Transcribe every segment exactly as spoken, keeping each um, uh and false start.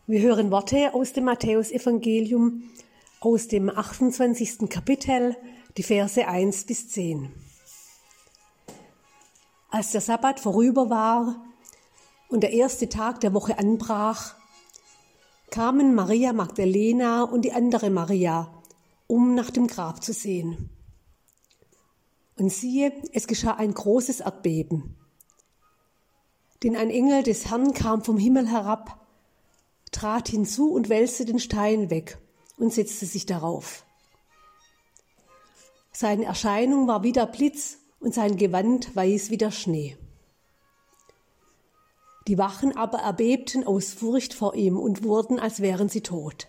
Wir hören Worte aus dem Matthäusevangelium, aus dem achtundzwanzigsten Kapitel, die Verse eins bis zehn. Als der Sabbat vorüber war und der erste Tag der Woche anbrach, kamen Maria Magdalena und die andere Maria, um nach dem Grab zu sehen. Und siehe, es geschah ein großes Erdbeben. Denn ein Engel des Herrn kam vom Himmel herab, trat hinzu und wälzte den Stein weg und setzte sich darauf. Seine Erscheinung war wie der Blitz und sein Gewand weiß wie der Schnee. Die Wachen aber erbebten aus Furcht vor ihm und wurden, als wären sie tot.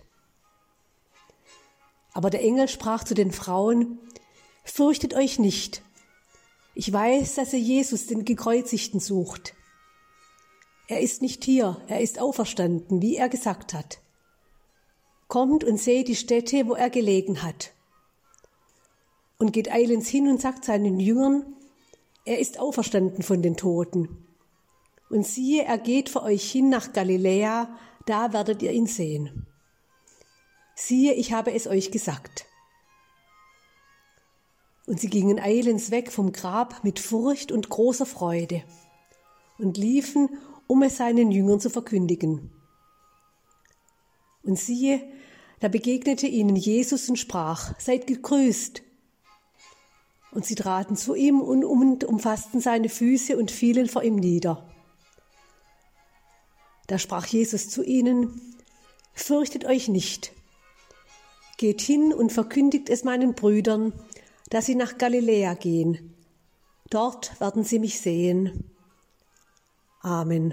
Aber der Engel sprach zu den Frauen: Fürchtet euch nicht. Ich weiß, dass ihr Jesus, den Gekreuzigten, sucht. Er ist nicht hier, er ist auferstanden, wie er gesagt hat. Kommt und seht die Stätte, wo er gelegen hat. Und geht eilends hin und sagt seinen Jüngern: Er ist auferstanden von den Toten. Und siehe, er geht vor euch hin nach Galiläa, da werdet ihr ihn sehen. Siehe, ich habe es euch gesagt. Und sie gingen eilends weg vom Grab mit Furcht und großer Freude und liefen, um es seinen Jüngern zu verkündigen. Und siehe, da begegnete ihnen Jesus und sprach: Seid gegrüßt. Und sie traten zu ihm und umfassten seine Füße und fielen vor ihm nieder. Da sprach Jesus zu ihnen: Fürchtet euch nicht. Geht hin und verkündigt es meinen Brüdern, dass sie nach Galiläa gehen. Dort werden sie mich sehen. Amen.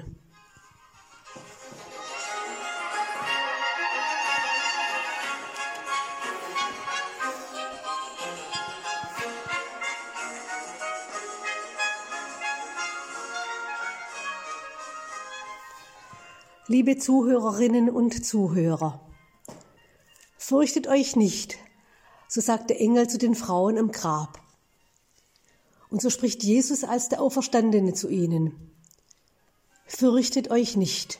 Liebe Zuhörerinnen und Zuhörer, fürchtet euch nicht, so sagt der Engel zu den Frauen am Grab. Und so spricht Jesus als der Auferstandene zu ihnen: Fürchtet euch nicht.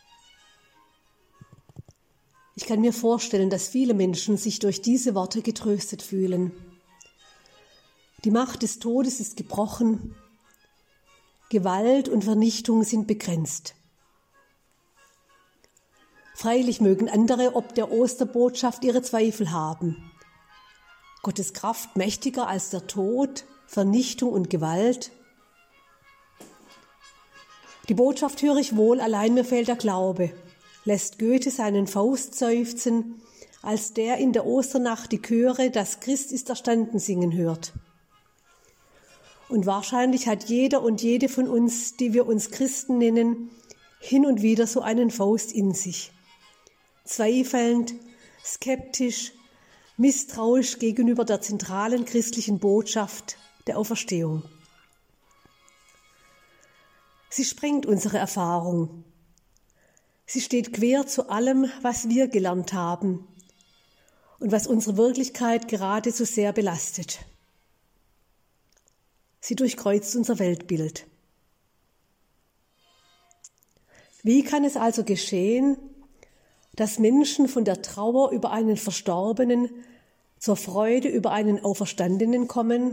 Ich kann mir vorstellen, dass viele Menschen sich durch diese Worte getröstet fühlen. Die Macht des Todes ist gebrochen, Gewalt und Vernichtung sind begrenzt. Freilich mögen andere ob der Osterbotschaft ihre Zweifel haben. Gottes Kraft mächtiger als der Tod, Vernichtung und Gewalt. Die Botschaft höre ich wohl, allein mir fehlt der Glaube, lässt Goethe seinen Faust seufzen, als der in der Osternacht die Chöre Das Christ ist erstanden singen hört. Und wahrscheinlich hat jeder und jede von uns, die wir uns Christen nennen, hin und wieder so einen Faust in sich. Zweifelnd, skeptisch, misstrauisch gegenüber der zentralen christlichen Botschaft der Auferstehung. Sie sprengt unsere Erfahrung. Sie steht quer zu allem, was wir gelernt haben und was unsere Wirklichkeit gerade so sehr belastet. Sie durchkreuzt unser Weltbild. Wie kann es also geschehen, dass Menschen von der Trauer über einen Verstorbenen zur Freude über einen Auferstandenen kommen?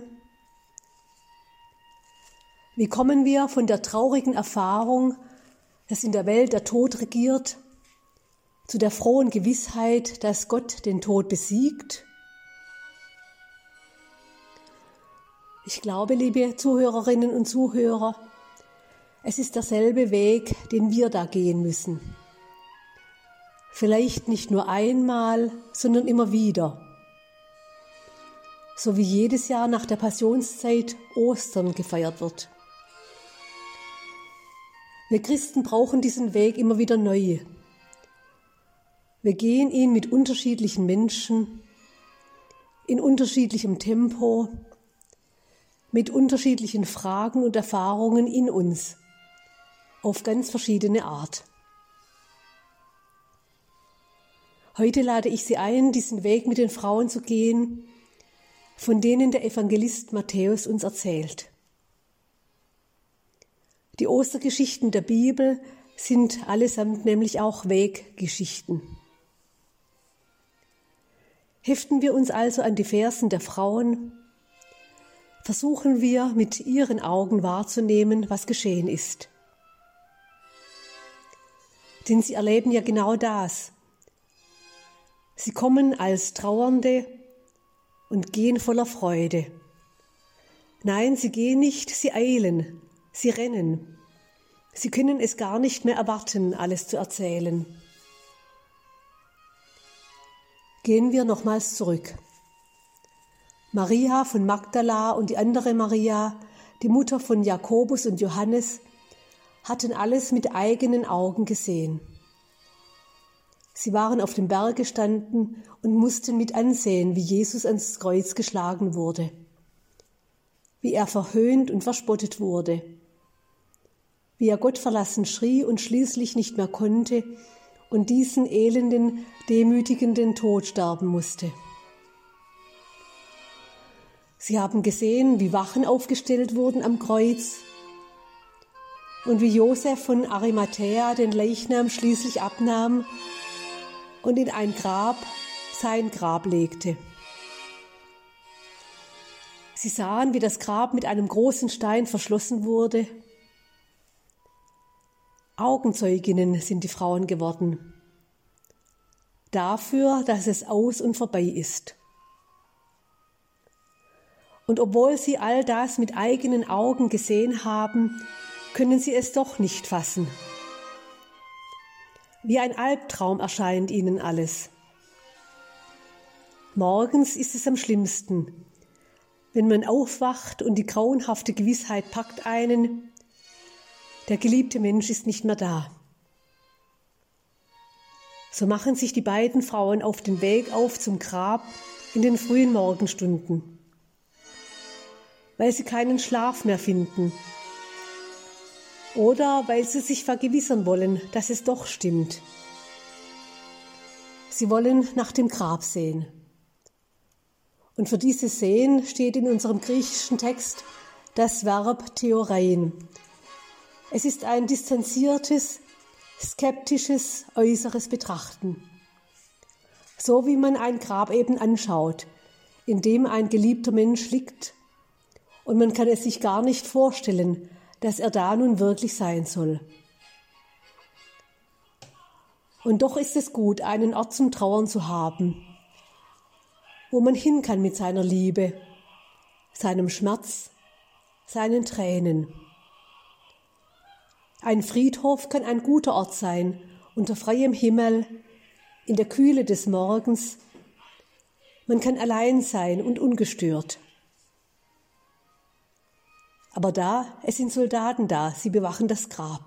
Wie kommen wir von der traurigen Erfahrung, dass in der Welt der Tod regiert, zu der frohen Gewissheit, dass Gott den Tod besiegt? Ich glaube, liebe Zuhörerinnen und Zuhörer, es ist derselbe Weg, den wir da gehen müssen. Vielleicht nicht nur einmal, sondern immer wieder. So wie jedes Jahr nach der Passionszeit Ostern gefeiert wird. Wir Christen brauchen diesen Weg immer wieder neu. Wir gehen ihn mit unterschiedlichen Menschen, in unterschiedlichem Tempo, mit unterschiedlichen Fragen und Erfahrungen in uns, auf ganz verschiedene Art. Heute lade ich Sie ein, diesen Weg mit den Frauen zu gehen, von denen der Evangelist Matthäus uns erzählt. Die Ostergeschichten der Bibel sind allesamt nämlich auch Weggeschichten. Heften wir uns also an die Fersen der Frauen, versuchen wir mit ihren Augen wahrzunehmen, was geschehen ist. Denn sie erleben ja genau das. Sie kommen als Trauernde und gehen voller Freude. Nein, sie gehen nicht, sie eilen, sie rennen. Sie können es gar nicht mehr erwarten, alles zu erzählen. Gehen wir nochmals zurück. Maria von Magdala und die andere Maria, die Mutter von Jakobus und Johannes, hatten alles mit eigenen Augen gesehen. Sie waren auf dem Berg gestanden und mussten mit ansehen, wie Jesus ans Kreuz geschlagen wurde, wie er verhöhnt und verspottet wurde, wie er gottverlassen schrie und schließlich nicht mehr konnte und diesen elenden, demütigenden Tod sterben musste. Sie haben gesehen, wie Wachen aufgestellt wurden am Kreuz und wie Josef von Arimathäa den Leichnam schließlich abnahm und in ein Grab, sein Grab, legte. Sie sahen, wie das Grab mit einem großen Stein verschlossen wurde. Augenzeuginnen sind die Frauen geworden, dafür, dass es aus und vorbei ist. Und obwohl sie all das mit eigenen Augen gesehen haben, können sie es doch nicht fassen. Wie ein Albtraum erscheint ihnen alles. Morgens ist es am schlimmsten, wenn man aufwacht und die grauenhafte Gewissheit packt einen, der geliebte Mensch ist nicht mehr da. So machen sich die beiden Frauen auf den Weg auf zum Grab in den frühen Morgenstunden, weil sie keinen Schlaf mehr finden oder weil sie sich vergewissern wollen, dass es doch stimmt. Sie wollen nach dem Grab sehen. Und für dieses Sehen steht in unserem griechischen Text das Verb theorein. Es ist ein distanziertes, skeptisches, äußeres Betrachten. So wie man ein Grab eben anschaut, in dem ein geliebter Mensch liegt, und man kann es sich gar nicht vorstellen, dass er da nun wirklich sein soll. Und doch ist es gut, einen Ort zum Trauern zu haben, wo man hin kann mit seiner Liebe, seinem Schmerz, seinen Tränen. Ein Friedhof kann ein guter Ort sein, unter freiem Himmel, in der Kühle des Morgens. Man kann allein sein und ungestört. Aber da, es sind Soldaten da, sie bewachen das Grab.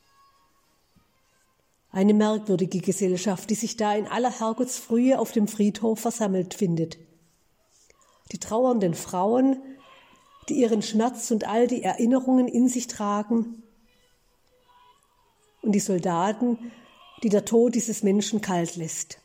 Eine merkwürdige Gesellschaft, die sich da in aller Herrgottsfrühe auf dem Friedhof versammelt findet. Die trauernden Frauen, die ihren Schmerz und all die Erinnerungen in sich tragen, und die Soldaten, die der Tod dieses Menschen kalt lässt.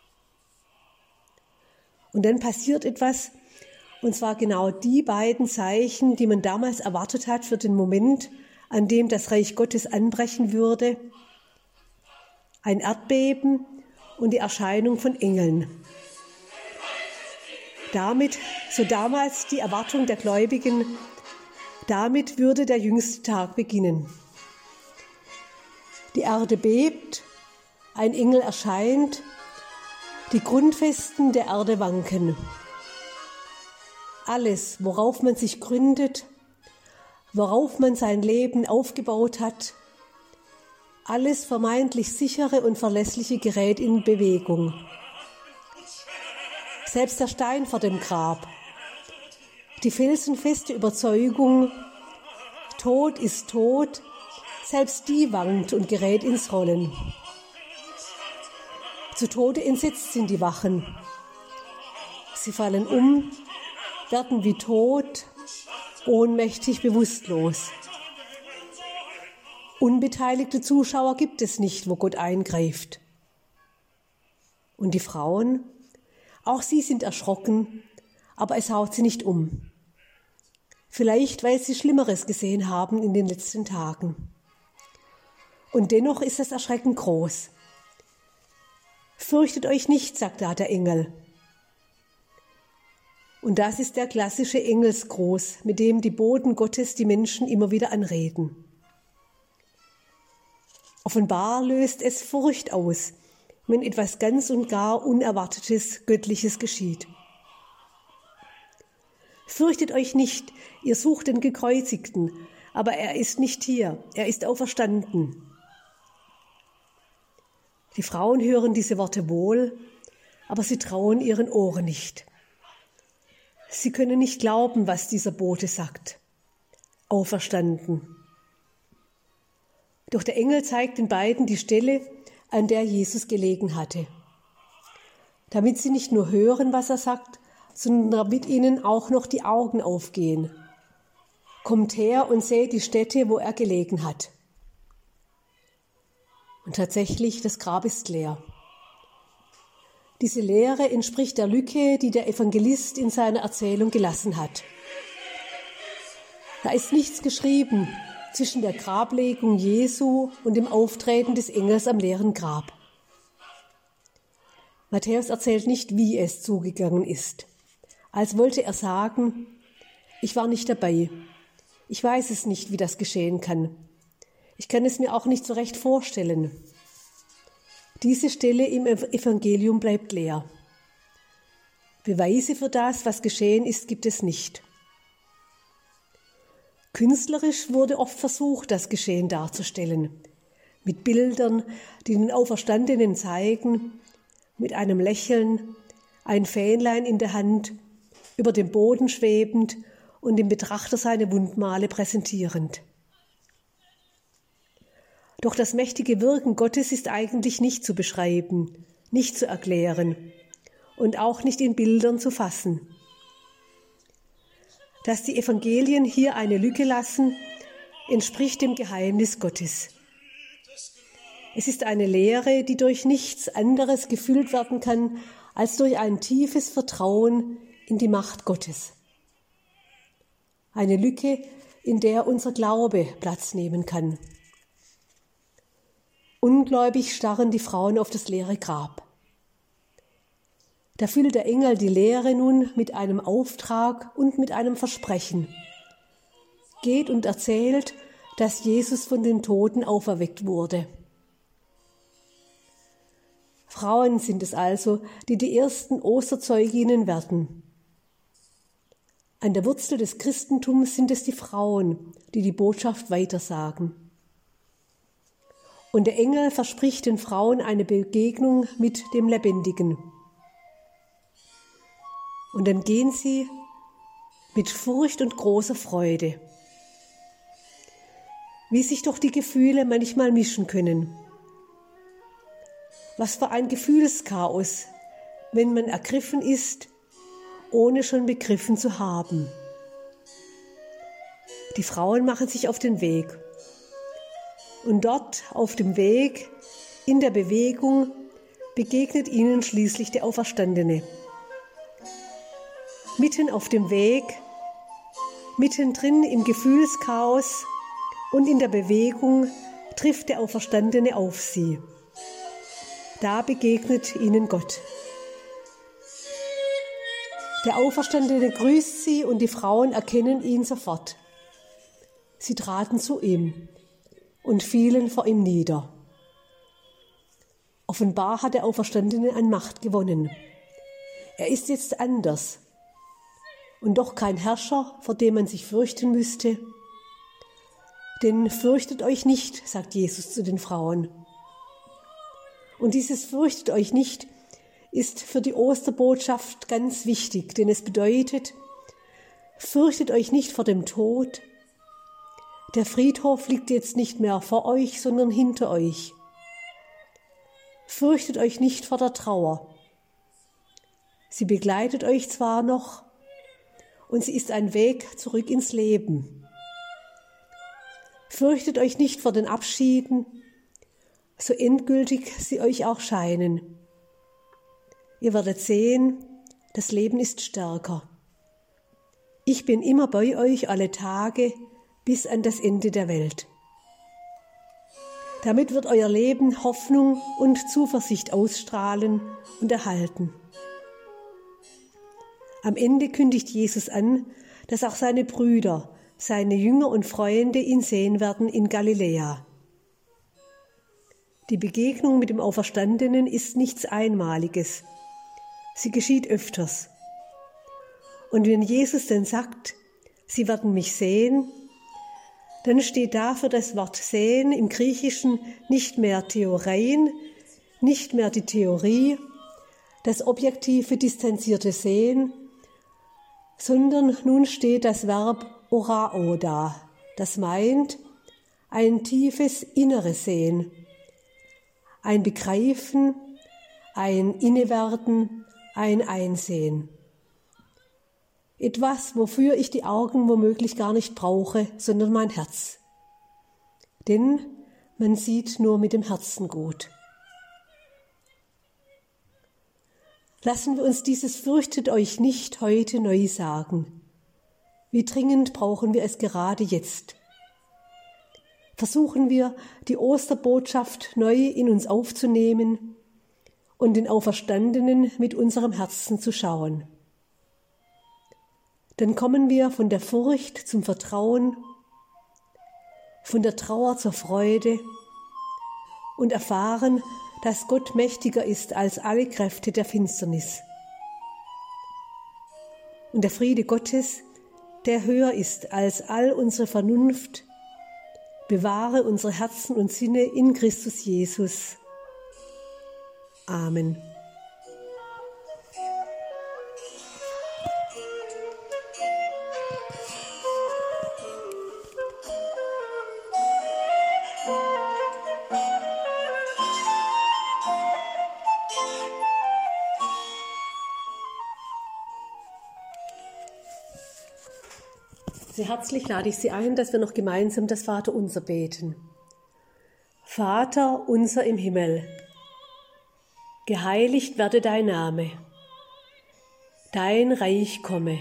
Und dann passiert etwas, und zwar genau die beiden Zeichen, die man damals erwartet hat für den Moment, an dem das Reich Gottes anbrechen würde. Ein Erdbeben und die Erscheinung von Engeln. Damit, so damals die Erwartung der Gläubigen, damit würde der jüngste Tag beginnen. Die Erde bebt, ein Engel erscheint, die Grundfesten der Erde wanken. Alles, worauf man sich gründet, worauf man sein Leben aufgebaut hat, alles vermeintlich sichere und verlässliche gerät in Bewegung. Selbst der Stein vor dem Grab, die felsenfeste Überzeugung, Tod ist tot, selbst die wankt und gerät ins Rollen. Zu Tode entsetzt sind die Wachen. Sie fallen um, werden wie tot, ohnmächtig, bewusstlos. Unbeteiligte Zuschauer gibt es nicht, wo Gott eingreift. Und die Frauen, auch sie sind erschrocken, aber es haut sie nicht um. Vielleicht, weil sie Schlimmeres gesehen haben in den letzten Tagen. Und dennoch ist das Erschrecken groß. Fürchtet euch nicht, sagt da der Engel. Und das ist der klassische Engelsgruß, mit dem die Boten Gottes die Menschen immer wieder anreden. Offenbar löst es Furcht aus, wenn etwas ganz und gar Unerwartetes, Göttliches geschieht. Fürchtet euch nicht, ihr sucht den Gekreuzigten, aber er ist nicht hier, er ist auferstanden. Die Frauen hören diese Worte wohl, aber sie trauen ihren Ohren nicht. Sie können nicht glauben, was dieser Bote sagt. Auferstanden. Doch der Engel zeigt den beiden die Stelle, an der Jesus gelegen hatte, damit sie nicht nur hören, was er sagt, sondern damit ihnen auch noch die Augen aufgehen. Kommt her und seht die Stätte, wo er gelegen hat. Und tatsächlich, das Grab ist leer. Diese Leere entspricht der Lücke, die der Evangelist in seiner Erzählung gelassen hat. Da ist nichts geschrieben zwischen der Grablegung Jesu und dem Auftreten des Engels am leeren Grab. Matthäus erzählt nicht, wie es zugegangen ist, als wollte er sagen, ich war nicht dabei, ich weiß es nicht, wie das geschehen kann. Ich kann es mir auch nicht so recht vorstellen. Diese Stelle im Evangelium bleibt leer. Beweise für das, was geschehen ist, gibt es nicht. Künstlerisch wurde oft versucht, das Geschehen darzustellen, mit Bildern, die den Auferstandenen zeigen, mit einem Lächeln, ein Fähnlein in der Hand, über dem Boden schwebend und dem Betrachter seine Wundmale präsentierend. Doch das mächtige Wirken Gottes ist eigentlich nicht zu beschreiben, nicht zu erklären und auch nicht in Bildern zu fassen. Dass die Evangelien hier eine Lücke lassen, entspricht dem Geheimnis Gottes. Es ist eine Lehre, die durch nichts anderes gefüllt werden kann, als durch ein tiefes Vertrauen in die Macht Gottes. Eine Lücke, in der unser Glaube Platz nehmen kann. Ungläubig starren die Frauen auf das leere Grab. Da füllt der Engel die Lehre nun mit einem Auftrag und mit einem Versprechen. Geht und erzählt, dass Jesus von den Toten auferweckt wurde. Frauen sind es also, die die ersten Osterzeuginnen werden. An der Wurzel des Christentums sind es die Frauen, die die Botschaft weitersagen. Und der Engel verspricht den Frauen eine Begegnung mit dem Lebendigen. Und dann gehen sie mit Furcht und großer Freude. Wie sich doch die Gefühle manchmal mischen können. Was für ein Gefühlschaos, wenn man ergriffen ist, ohne schon begriffen zu haben. Die Frauen machen sich auf den Weg. Und dort auf dem Weg, in der Bewegung, begegnet ihnen schließlich der Auferstandene. Mitten auf dem Weg, mittendrin im Gefühlschaos und in der Bewegung trifft der Auferstandene auf sie. Da begegnet ihnen Gott. Der Auferstandene grüßt sie und die Frauen erkennen ihn sofort. Sie traten zu ihm und fielen vor ihm nieder. Offenbar hat der Auferstandene an Macht gewonnen. Er ist jetzt anders und doch kein Herrscher, vor dem man sich fürchten müsste. Denn fürchtet euch nicht, sagt Jesus zu den Frauen. Und dieses fürchtet euch nicht ist für die Osterbotschaft ganz wichtig, denn es bedeutet, fürchtet euch nicht vor dem Tod. Der Friedhof liegt jetzt nicht mehr vor euch, sondern hinter euch. Fürchtet euch nicht vor der Trauer. Sie begleitet euch zwar noch, und sie ist ein Weg zurück ins Leben. Fürchtet euch nicht vor den Abschieden, so endgültig sie euch auch scheinen. Ihr werdet sehen, das Leben ist stärker. Ich bin immer bei euch alle Tage bis an das Ende der Welt. Damit wird euer Leben Hoffnung und Zuversicht ausstrahlen und erhalten. Am Ende kündigt Jesus an, dass auch seine Brüder, seine Jünger und Freunde ihn sehen werden in Galiläa. Die Begegnung mit dem Auferstandenen ist nichts Einmaliges. Sie geschieht öfters. Und wenn Jesus dann sagt, sie werden mich sehen, dann steht da für das Wort sehen im Griechischen nicht mehr Theorein, nicht mehr die Theorie, das objektive, distanzierte Sehen, sondern nun steht das Verb orao da. Das meint ein tiefes inneres Sehen, ein Begreifen, ein Innewerden, ein Einsehen. Etwas, wofür ich die Augen womöglich gar nicht brauche, sondern mein Herz. Denn man sieht nur mit dem Herzen gut. Lassen wir uns dieses Fürchtet euch nicht heute neu sagen. Wie dringend brauchen wir es gerade jetzt? Versuchen wir, die Osterbotschaft neu in uns aufzunehmen und den Auferstandenen mit unserem Herzen zu schauen. Dann kommen wir von der Furcht zum Vertrauen, von der Trauer zur Freude und erfahren, dass Gott mächtiger ist als alle Kräfte der Finsternis. Und der Friede Gottes, der höher ist als all unsere Vernunft, bewahre unsere Herzen und Sinne in Christus Jesus. Amen. Sehr herzlich lade ich Sie ein, dass wir noch gemeinsam das Vaterunser beten. Vater unser im Himmel, geheiligt werde dein Name, dein Reich komme,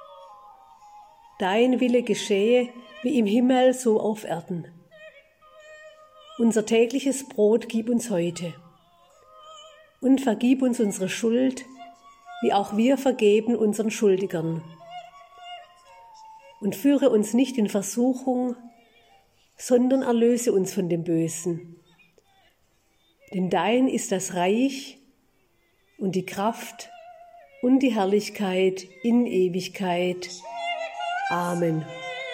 dein Wille geschehe wie im Himmel so auf Erden. Unser tägliches Brot gib uns heute und vergib uns unsere Schuld, wie auch wir vergeben unseren Schuldigern. Und führe uns nicht in Versuchung, sondern erlöse uns von dem Bösen. Denn dein ist das Reich und die Kraft und die Herrlichkeit in Ewigkeit. Amen.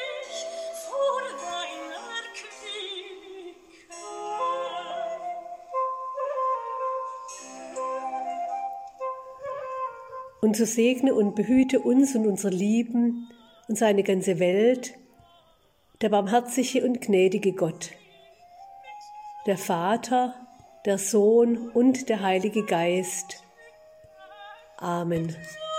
Und so segne und behüte uns und unsere Lieben und seine ganze Welt, der barmherzige und gnädige Gott, der Vater, der Sohn und der Heilige Geist. Amen.